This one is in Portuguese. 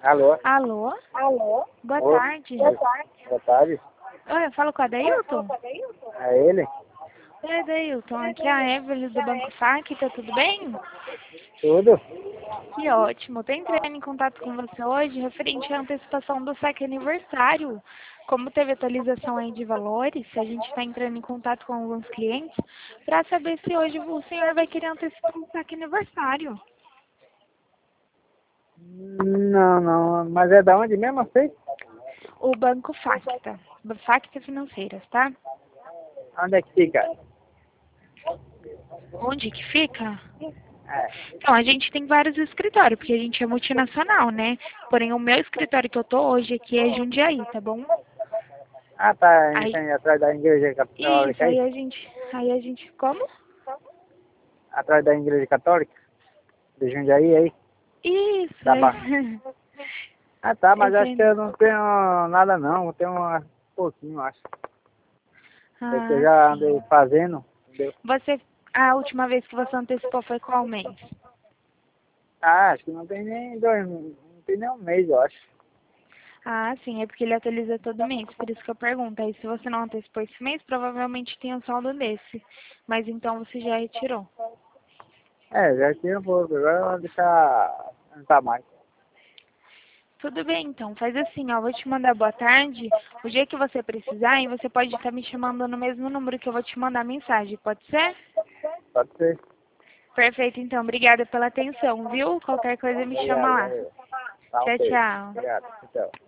Alô? Alô? Boa Oi. tarde. Boa tarde. Oi, eu falo com a Adailton? É ele? Oi, Adailton. Aqui é a Evelyn do Banco FAC, tá tudo bem? Tudo? Que ótimo. Tô entrando em contato com você hoje referente à antecipação do saque aniversário. Como teve atualização aí de valores, a gente está entrando em contato com alguns clientes para saber se hoje o senhor vai querer antecipar o saque aniversário. Não. Mas é da onde mesmo, sei? O Banco Facta. Facta Financeiras, tá? Onde é que fica? Onde que fica? É. Então, a gente tem vários escritórios, porque a gente é multinacional, né? Porém, o meu escritório que eu tô hoje aqui é Jundiaí, tá bom? Ah, tá Aí, atrás da igreja isso, católica aí? aí a gente, como? Atrás da igreja católica? De Jundiaí aí? Isso, Da Barra. Ah, tá, mas esse acho que aí. eu não tenho nada não. Eu tenho um pouquinho, acho. É que eu Ah, já andei sim. fazendo, entendeu? A última vez que você antecipou foi qual mês? Ah, acho que não tem nem não tem nem um mês, eu acho. Ah, sim, é porque ele atualiza todo mês, por isso que eu pergunto. Aí, se você não antecipou esse mês, provavelmente tem um saldo desse. Mas então você já retirou. É, já tinha um pouco, agora eu vou deixar. Não tá mais. Tudo bem, então. Faz assim, ó. Vou te mandar boa tarde. O dia que você precisar, e você pode estar me chamando no mesmo número que eu vou te mandar mensagem. Pode ser? Pode ser. Perfeito, então. Obrigada pela atenção, viu? Qualquer coisa me chama Obrigado, lá. valeu. Tá Tchau, ok. tchau. Obrigado. Tchau.